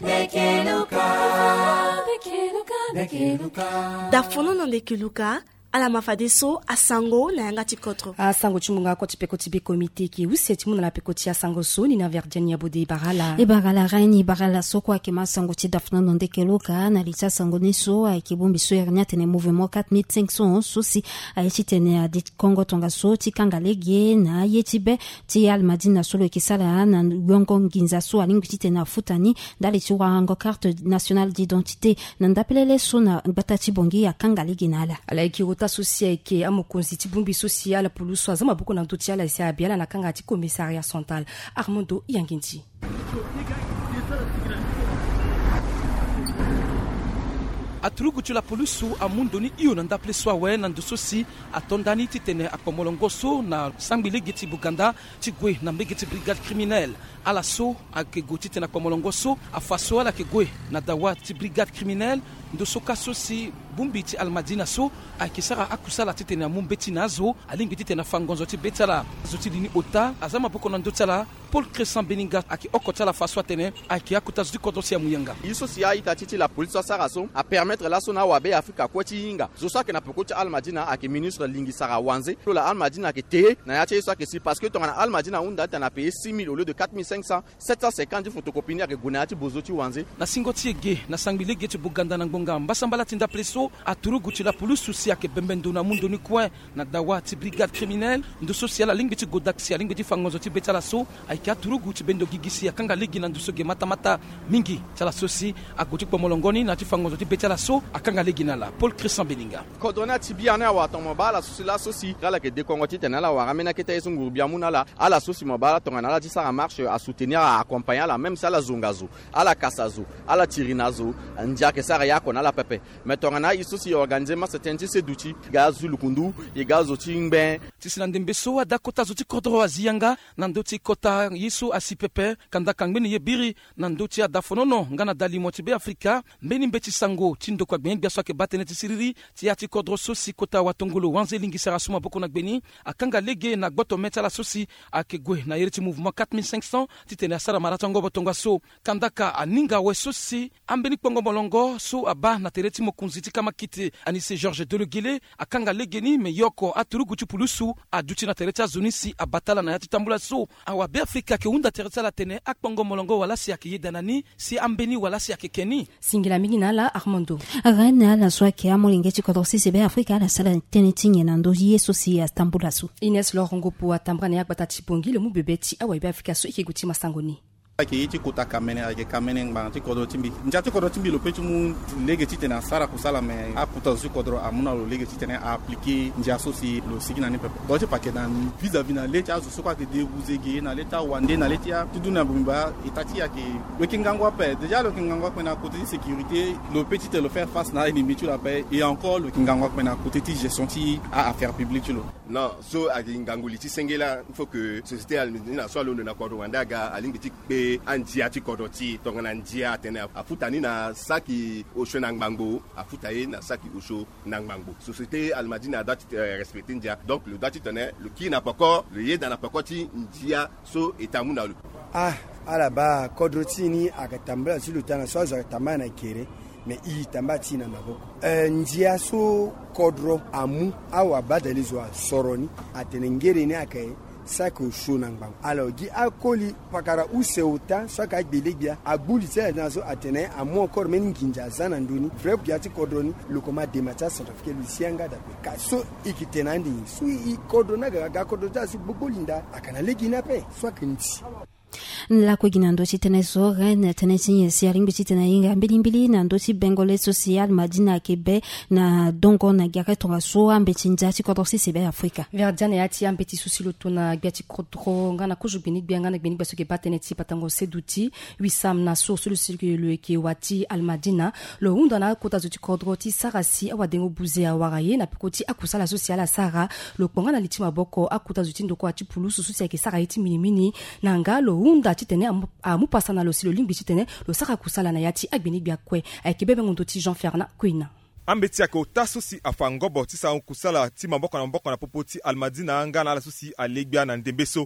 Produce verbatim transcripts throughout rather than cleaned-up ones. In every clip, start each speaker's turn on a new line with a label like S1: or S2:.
S1: Lekeluka, lekeluka, lekeluka.
S2: Dafono no lekeluka. Ala mafadeso asango na yanga tikotro
S3: asango chimunga ko tipeko tibe komite ki usi timuna la peko tia sango so ni na verdiania bode barala
S4: e barala raini barala soko ke masango ti dafna no ndekeluka na lisa sango ni so ai ki bombi so ernya tene mouvement quatre mille cinq cents so si ai ti tene a dit Congo tonga so ti kangalege na yetibe ti almadina solo ki sala na yongo nginza so alingi ti tene futani dali ti wango carte nationale d'identité na ndapelele so na batati bongi ya kangalege nala
S3: ala ki associé ke amokonzi ti bumbi social puluso azama buko na ntotia la sia biala na kanga ti commissariat central Armando Yanginti.
S5: Atrugu tu la polusu amundoni iyo nanda pleswa we nando sosi atondani titene akomolongoso na sambile geti Buganda tigwe na mbegeti brigade criminelle ala so akego titena komolongoso afaso ala kegwe na dawa ti brigade criminelle ndo soka sosi bumbi ti almadina so akisara akusala titena mumbeti nazo alingi titena fangonzo ti betala zoti dini ota azama boko na ndotala Paul Crescent Beninga aki okotala faso tene aki akutas du kodosia muyanga
S6: iso sia itatiti la police saraso a permettre la sona wabe Afrika kwati inga zosa ke na pokoti almadina aki ministre lingi sara wanze to la almadina ke te na yache so ke si parce que ton almadina unda tana payer six mille au lieu de quatre mille cinq cents sept cent cinquante photocopie ke gonati bozoti wanze
S5: na singoti ege na sangile geti Buganda na ngonga mbasambala tinda pleso aturu ti la police souci ke bembendo na mundo ni coin na dawa ti brigade criminelle ndo social la lingi ti godaxi lingi ti fangozo ti betala so ai ka turu ti bendo gigisi ya kanga ligi na nduso ge mata mata mingi tala sosi agoti kwa molongoni na ti fangozo ti betala so akanga ligi na la Paul Crescent Beninga
S6: kodona ti biana wa tomo bala sosi la sosi kala ke de kongoti tenala wa ramena ke tayesu ngurubia munala ala sosi mobala tongana la ti sara marche à soutenir à accompagner la même sala zongazo ala kasazo ala tirinazo ndia ke sara yako na la pepe metongana iso si organiser ma certains se duti gazu lukundu e gazo tingben
S5: ti silandembe so ada kota zoti kodro azianga na ndoti kota yiso asipepe kanda kangbeni yebiri na ndoti adafonono ngana dali moti be Afrika mbeni mbeti sango tindo kwa gben biaso ke batene ti siriri ti ati kodro sosi kota watongolo wanze lingi sara suma boko na gbeni akanga lege na gboto metala sosi akegwe na yeriti mouvement quatre mille cinq cents ti tene sara maratongo botonga so kandaka aninga we sosi ambeni kongo molongo so aba na tereti mokunzi ti kama kiti anise Georges Delegele akanga legeni me yoko aturugu ti pulusu aduti na tereti azonisi abatala na yati tambula so awa be Afrika ke unda tereti la tene akpongo molongo wala si akiye danani si ambeni wala si akekeni
S3: singila mingi nala Armando
S4: rana la so ke amolingeti ko dorsi se be Afrika la sala tenetinye na ndo yeso si tambula so
S3: Ines Lorongo po atambra na yakbata ti bongi le mu bebeti awa be Afrika so ikiguti masangoni
S7: ki iti kota kamene ake kamene ngba ti kodro timbi njati kodro timbi lo petu mu lege ti tena sara kusala me akuta zu kodro amuna lo lege ti tena appliquer nja sosi lo sigina ni pepe do ti paquet dan vis-à-vis na leta zo so kwa ke de buzege na leta wande na leta tuduna bumba itati yake lo kingangwa pe déjà lo kingangwa pe na côté sécurité lo petit te lo faire face na ennemi tu la paix et encore lo kingangwa pe na côté ti gestion ti à affaires publiques tu lo
S8: non so a ngangoli ti sengela il faut que société almina so lo na kodro wanda ga alingi ti pe anjia ti kodoti tongana njia tene afutani na saki osho na ngbango afutaye na saki osho na ngbango société almadina doit euh, respecter njia donc le doit tenir le qui n'a pas encore le yé dans la pakoti njia so etamuna lu
S9: ah ala ba kodoti ni akatambula zulutana so zo tamana kere me i tambati na maboko eh, njia so kodro amu awa badalizwa soroni atenengere ni akaye sako shonang bang alors gi akoli pakara useuta saka belegya abuli tsa nazo atene amo encore men kinja zana nduni vrai biati kodroni lokoma demacha certificat lusianga da ka so ikitenandi so i kodona ga kodota su bubulinda akana legina pe so kinti
S4: la ko ginando chitene so ren tenesi si alimbi chitene inga mbilimbili na ndoti bengole social madina kebe na dongo na gare tonga so ambeti njati ko dorsi sebe Afrika
S3: verdiane yati ambeti susilo tona gati kotro ngana ko jubini bianga na bini baso ke batene ti patango seduti wisam na so sulu circuler ke wati almadina lo hunda na kota zuti kodro ti sarasi awadengo buze awaraye na pikoti akusala social sara lo konga na litima boko akuta zuti ndoko ati pulusu susi ke sara iti minimini na ngalo unda titene amu pasana lo silo limbi titene lo saka kusala na yati agbeni bia kwe akebebe ngondo ti Jean Fernand Queen
S10: ambeti yake utasosi afangobo tisa kusala ti maboko na maboko na popoti almadina ngana la sosi alegbia na ndembeso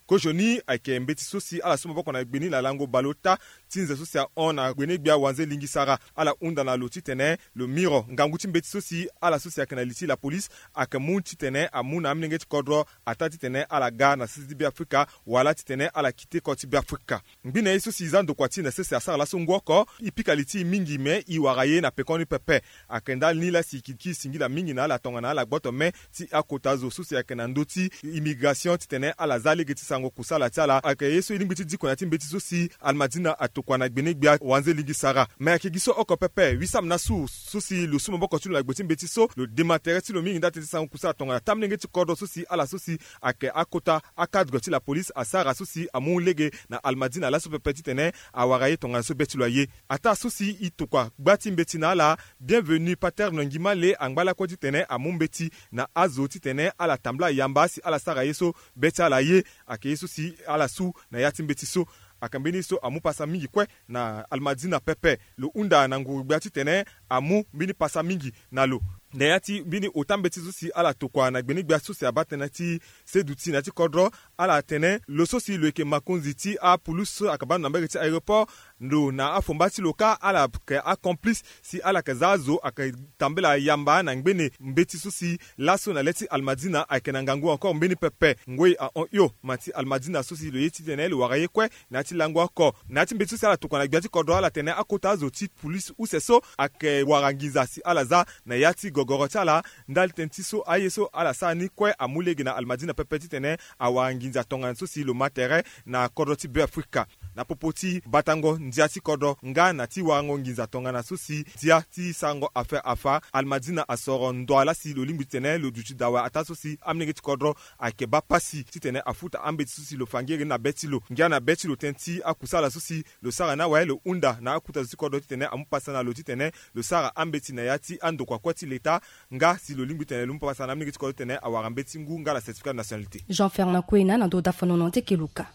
S10: ko joni ayeke mbeti so si ala so maboko na gbeni la lango balota ti nze so si ahon na gbeni gbia wanze lingi sara ala hunda na lo ti tene lo miro ngangu ti mbeti so si ala so si ayeke na li ti la police ayeke mu ti tene amu na aminenge ti kodro ata ti tene ala ga na sisi ti biafrika wala ti tene ala kite ko ti biafrika ngbi na ye so si za ndokua ti na sese asara la so ngu oko i pika li ti mingi me i wara ye na pekoni pepe ayeke nda ni la si yiki singi la mingi na ala tongana ala gboto me ti akota zo so si ayeke na ndö ti immigration ti tene ala za lege ti sango kusala ti ala ayeke ye so e lingbi ti diko na ti mbeti so si almadina atokua na gbeni gbia wanze ligi sara me ayeke gi so oko pepe wi sam na su so si lo su maboko ti lo na gbe ti mbeti so lo dematere ti lo mingi nda tene ti sango kusala tongana tam lenge ti kodro so si ala so si ayeke akota akadre ti la police asara so si amu lege na almadina ala so pepe ti tene awara ye tongana so be ti lo aye ata so si i tokua gba ti mbeti na ala bienvenu pater no ngi ma le angbala kue ti tene amu mbeti na azo ti tene ala tambla yamba si ala sara ye so be ti ala ye ayeke ye so si ala su na ya ti mbeti so ayeke mbeni so amu pasa mingi kue na almadina pepe lo hunda na nguru gbia ti tene amu mbeni pasa mingi na lo na ya ti mbeni ota mbeti so si ala tokua na gbeni gbia so si aba tene ti sedu ti na ti kodro ala tene lo so si lo yeke makonzi ti apulus so ayeke ba na mbege ti aéroport lo na afomba ti lo ka ala yeke accomplice si ala yeke za azo ayeke tambela yamba na ngbene mbeti so si laso na le ti almadina ayeke na ngangu encore mbeni pepe ngoi ahon hio ma ti almadina so si lo ye ti tene lo wara ye kue na ya ti lango oko na ya ti mbeti so si ala tokua na gbia ti kodro ala tene akota azo ti police use so ayeke wara ngiza si ala za na ya ti gogoro ti ala ndali tene ti so aye so ala sara ni kue amu lege na almadina pepe ti tene awara nginza tongana so si lo matere na kodro ti beafrika na popo ti batango ndia ti kodro nga na ti warango nginza tongana so si dia ti sango afe afa almadina asoro ndo ala si lo lingbi ti tene lo duti dawa ata so si aminenge ti kodro ayeke ba pasi ti tene afuta ambeti so si lo fangeri na be ti lo ngia na be ti lo tënë ti akusala so si lo sara na waye lo hunda na akuta zo ti kodro ti tene amu pasa na lo ti tene lo sara ambeti na ya ti andokua kue ti leta nga si lo lingbi tene lo mu pasa na aminenge ti kodro ti tene awara mbeti ngu nga la certificat de nationalité
S3: Jean Fernand Kwena na ndo dafonono te keluka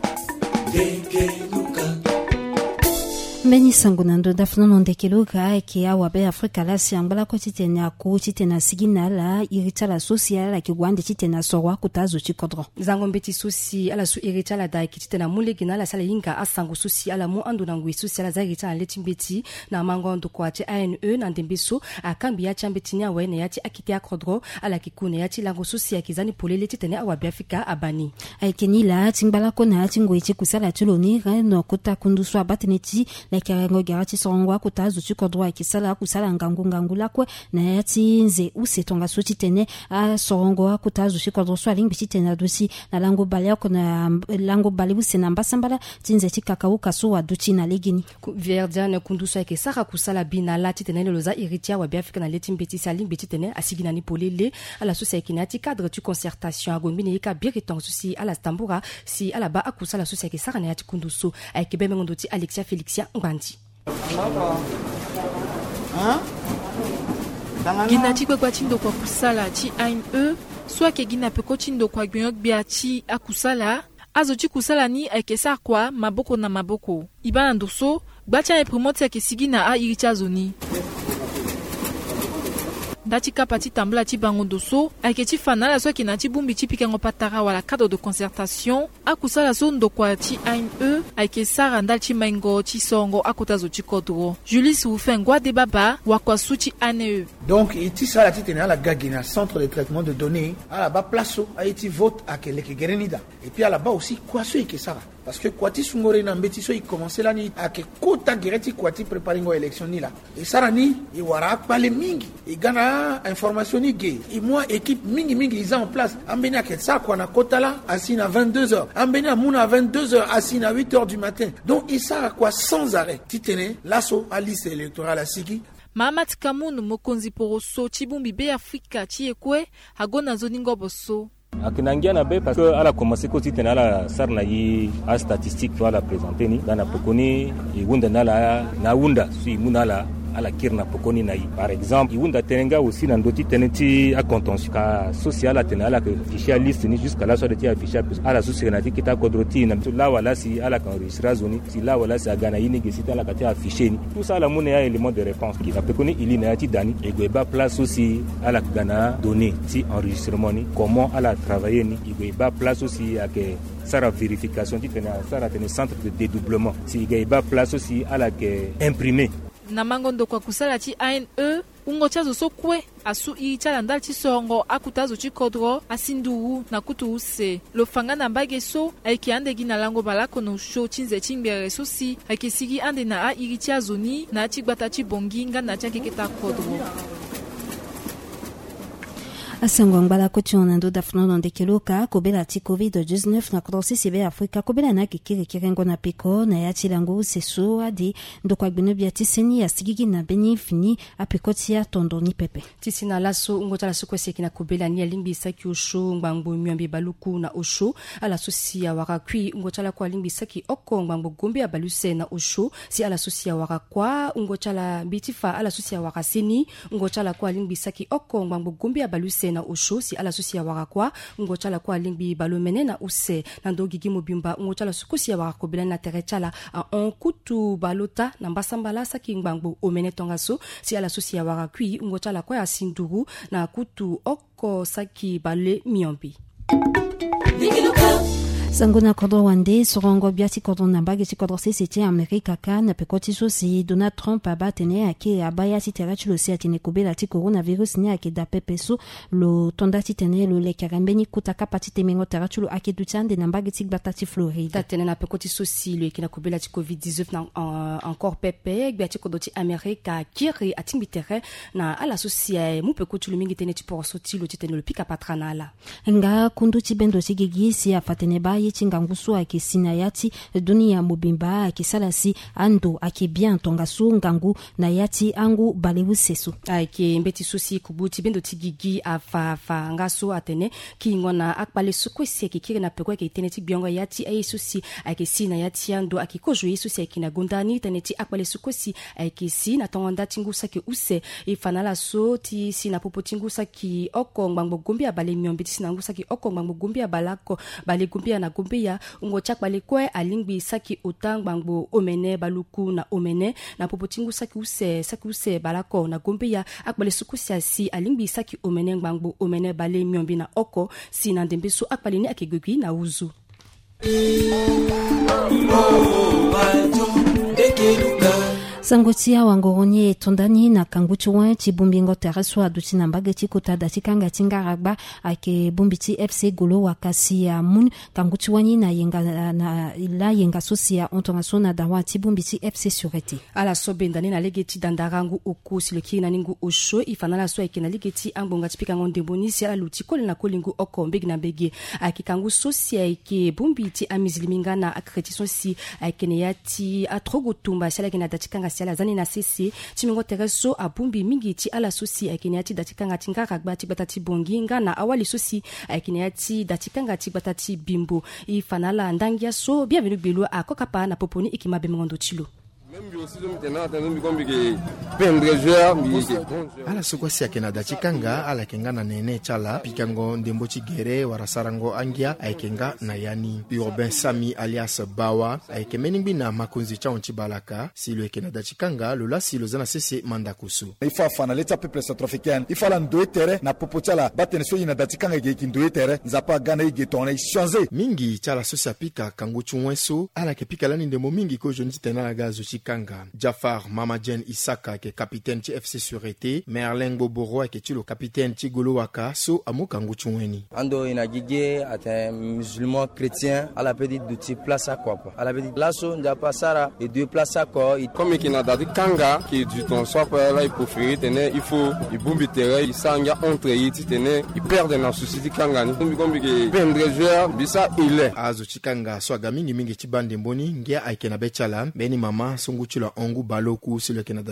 S4: mbeni sango na ndo dafunono ndeke luka ayeke awabe afrika la si angbala kue ti tene aku ti tene asigi na ala iri ti ala so si ala yeke wande ti tene asoro akuta azo ti kodro
S3: zango mbeti so si ala so iri ti ala da yeke ti tene amu lege na ala si ala hinga asango so si ala mu ando na ngoi so si ala za iri ti ala le ti mbeti na mango ndokua ti A N E na ndembe so akambi ya ti ambeti ni awe na ya ti akite akodro ala yeke ku na ya ti lango so si ayeke za ni polele ti tene awabe afrika abani
S4: ayeke ni la ti ngbala kue na ya ti ngoi ti kusala ti lo ni re no kota kundu so aba tene ti na yeke rengo gara ti sorongo akuta azo ti kodro ayeke sala akusala ngangu ngangu lakue na ya ti nze use tonga so ti tene asorongo akuta azo ti kodro so alingbi ti tene ado si na lango bale oko na lango bale use na mbasambala ti nze ti kakauka so wadu ti na lege ni
S3: verdiane kundu so ayeke sara kusala bina la ti tene lo za iri ti awabe afrika na le ti mbeti si alingbi ti tene asigi na ni polele ala so si ayeke na ya ti cadre ti concertation agongbi na ye ka biri tongo so si ala tambura si ala ba akusala so si ayeke sara na ya ti kundu so ayeke be mengondo ti alexia félixia ngwandi
S11: gina ti kue kue ti ndokua kusala ti A N E so ayeke gi na peko ti ndokua gbio gbia ti akusala azo ti kusala ni ayeke sara kua maboko na maboko e ba na ndo so gba ti ayeke primo ti ayeke sigi na airi ti azo ni nda ti kapa ti tambula ti bango ndo so ayeke ti fa na ala so ayeke na ti bungbi ti pikengo patara wala cadre de concertation akusala so ndokua ti A N E ayeke sara ndali ti maingo ti songo akota zo ti kodro Julius Wufen ngwade baba wakua su ti A N E
S12: donc e ti sara ti tene ala ga gi na centre de traitement de données ala ba place so aye ti vote ayeke leke gere ni da et puis ala ba aussi kua so e yeke sara parce que kua ti sungore na mbeti so e commencé la ni ayeke kota gere ti kua ti préparé ngo élection ni la e sara ni e wara akpale mingi e ga na information ni ge e moi équipe mingi mingi eza en place ambeni ayeke sara kua na kota la asi na vingt-deux heures ambeni amu na vingt-deux heures asi na huit heures du matin donc e sara kua sans arrêt ti tene laso aliste électorale asigi
S11: Mahamat Kamoun mokonzi poro so ti bungbi be afrika ti e kue ago na zo ni ngobo so
S13: ayeke na ngia na be parce que ala commencé ko ti tene ala sara na ye astatistique to ala présente ni ga na peko ni e hunda na ala na hunda so e mu na ala ala kirna pokoni na yi par exemple iwunda tenenga aussi na ndoti teneti a contention ka social atena ala que fichier liste ni jusqu'à la sortie de fichier ala susi na tikita kodroti na la wala si ala ka enregistrer zone si la wala si agana yini gesita ala ka tia fichier ni tout ça la mone ya élément de réponse qui na pokoni ili na ti dani e go ba place aussi ala gana donner si enregistrement ni comment ala travailler ni e go ba place aussi à que sara vérification ti tena sara tena centre de dédoublement si e ba place aussi ala que imprimer
S11: na mangondo kwa kusala ti A N E ungo chazo sokwe asu i chala ndal ti songo akutazo ti kodro asinduwu na kutu use lo fanga na mbage so ayeki ande gi na lango balako no show chinze chimbere so si ayeki sigi ande na a iri ti azoni na ti gbata ti bongi nga na ti akeketa kodro
S4: asango ngbala koti onando dafunono ndekeloka kobela ti covid dix-neuf na kodrosi sibe afrika kobela na kikiri kirengo na peko na ya ti lango seso adi ndoko agbeno bia ti seni ya sigigi na beni fini apeko ti ya tondo ni pepe
S3: tisi na laso ngota la soko seki na kobela ni alimbi saki osho ngbango myambe baluku na osho ala sosi ya warakwi ngota la kwa alimbi saki oko ngbango gombe ya baluse na osho si ala sosi ya warakwa ngota la bitifa ala sosi ya wakaseni ngota la kwa alimbi saki oko ngbango gombe ya baluse na osho si ala sosi ya warakwa ngocha la kwa lingbi balomene na use na ndogigi mobimba ngocha la sukusi ya warakobela na terechala a on kutu balota na mbasambala saki ngbango omene tongaso si ala sosi ya warakwi ngocha la kwa ya sinduru na kutu oko saki bale miombi
S4: sangona kodro wande sorongo biati kodro nambage ti kodro seseti Amerika ka na pekoti so si Donald Trump abatene ake abaya ti terachi lo si atine kobela ti coronavirus ni ake da pepeso lo tonda ti tene lo le karambeni kutaka pati temengo terachi lo ake dutiande nambage ti gbata ti Florida
S3: tene na pekoti so si lo ekina kobela ti covid dix-neuf na uh, encore pepe biati kodro ti Amerika kiri atimbitere na ala so si mu pekoti lo mingi tene ti poroso ti lo ti tene lo pika patrana ala
S4: nga kundu ti bendo ti gigi si afatene ba yeti ngangusu ake sinayati dunia mobimba ake salasi ando ake bien tongasu ngangu na yati angu balewu sesu
S3: ake mbeti susi kubuti bendo tigigi afa fa ngaso atene kingona akpale sukwesi ake kire na pekwa ake teneti biongo yati ay susi ake sina yati ando ake kojo susi ake na gondani teneti akpale sukwesi ake sina tongonda tingusa ke use ifanala so ti sina popo tingusa ki oko ngbango gombi abale miombi sina ngusa ki oko ngbango gombi abalako bale gombi na gombi ya ngo chakbale kwe alingbi saki otang bangbo omene baluku na omene na popotingu saki use saki use balako na gombe ya akbale sukusia si alingbi saki omene bangbo omene bale miombi na oko si na ndembeso akbale ni akegwegwi na uzu
S4: sangotia wangoronye tondani na kanguchuwa chi bumbingo teraswa duti na mbage ti kota da tikanga tingaragba ake bumbiti F C Golo wakasi ya mun kanguchuwani na yenga na la yenga sosia ontongaso na dawa ti bumbiti F C Surete
S3: ala sobendani na legeti dandarangu okusi leki na ningu osho ifanala so eke na legeti ambonga tipika ngonde bonisi ala luti kole na kolingu oko mbegi na mbegi ake kangu sosia eke bumbiti amiziliminga na accreditation si ake ne yati atrogotumba sala ke na datikanga siala zani na sisi timingo tereso abumbi mingi ti ala sosi akiniati datikanga tinga ragba ti batati bongi nga na awali sosi akiniati datikanga ti batati bimbo i fanala ndangia so bienvenue belo a kokapa na poponi ikimabe ngondo tilo
S14: ala sokwasi ake na dachikanga ala kenga na nene chala pikango ndembo chigere warasarango angia aikenga na yani urbain sami alias bawa aike meningbi na makonzi cha onchibalaka silo eke na dachikanga lola silo zana sese mandakusu
S15: ifa fana leta peuple centrafricain ifa la ndoe tere na popochala batene so ina dachikanga ge kindoe tere nzapa gana ige tone changer
S14: mingi chala sosa pika kanguchu mweso ala ke pika lani ndembo mingi ko jonti tena gazo Kanga. Jafar Mamajen Isaka ke capitaine ti F C Surete, Merlin Boboro ke ti le capitaine ti Golo Waka so amu kangu chungweni.
S16: Ando ina gige ate musulman chrétien ala petit duti place à quoi ala petit lasso nda pasara et deux places à quoi
S17: comme qui na dadi kanga qui du ton soit là il faut faire tenir il faut il bombi terrain il sanga entre yiti tenir il perd na société kanga ni comme comme que pendre joueur bisa il est
S14: azo chikanga so aga mingi mingi ti bande mboni ngia aike na bechala beni mama sunguchula ongu baloku sile kenada chikanga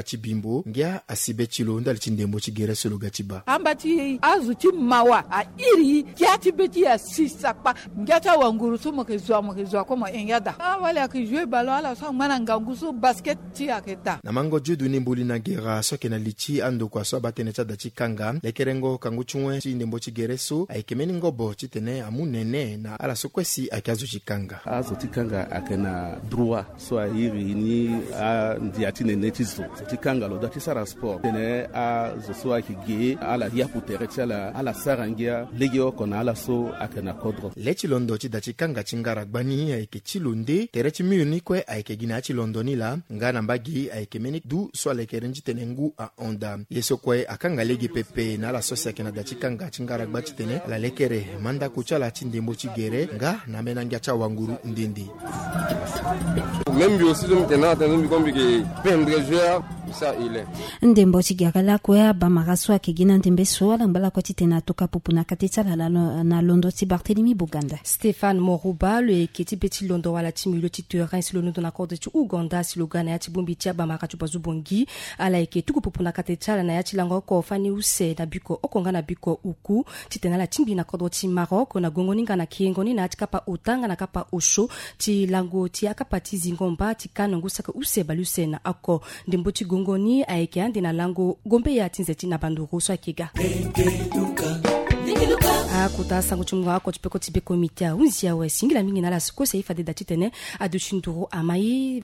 S14: chibimbo ngia asibe chilo ndali chindembo chigere solo gachiba
S18: ambati azuti mawa a iri kiati beti ya sisakpa ngata wanguru sumo ke zwa mo ke zwa ko mo engada a wala ke jouer ballon ala so mana ngangusu basket ti aketa
S14: na mango judu ni mbuli na gera so ke na lichi ando kwa so batene cha dachi kanga lekerengo kangu chunwe chindembo chigere so aikemeni ngobo chitene amunene na ala so kwesi akazu chikanga
S19: azuti kanga akena droit so iri ni a ndiati ne netizo tikanga lo dati sara sport tene a zo so akige ala ya putere chala ala sarangia legio kona ala so akena kodro
S14: lechi londo chi dati kanga chingara gbani aike chilunde tere chi miuni kwe aike gina chi londoni la ngana mbagi aike meni du so ale kerenji tenengu a onda yeso kwe akanga legi pepe na ala so sakena dati kanga chingara gbachi tene ala lekere manda kuchala chindembo chigere nga na menangia cha wanguru ndindi
S17: même bi aussi dum tena tena bi kombi ke pendre joueur ça il est
S4: ndembo chigakala kwa bamaraso akigina ndembe so ala mbala kwa titena toka popuna kateta la na Londo ti Barthélemy Buganda
S3: Stéphane Moruba le kiti petit Londo wala timu le titulaire sur le nom de la corde tu Uganda si Lugana ya tibumbi tia bamaka tu bazubongi ala eke tuku popuna kateta na ya tilango ko fani use na biko okonga na biko uku titena la timbi na corde ti Maroc na gongoninga na kiengoni na atikapa utanga na kapa osho ti lango ti akapa ti zingomba ti kanongo saka use balusena ako ndembo ti ngoni aike ande na lango gombe ya tinzeti na banduru so akiga a kuta sango chunga ko tipeko tibe komite unzia we singila mingi na la siko seifa de datitene a dushinduru amai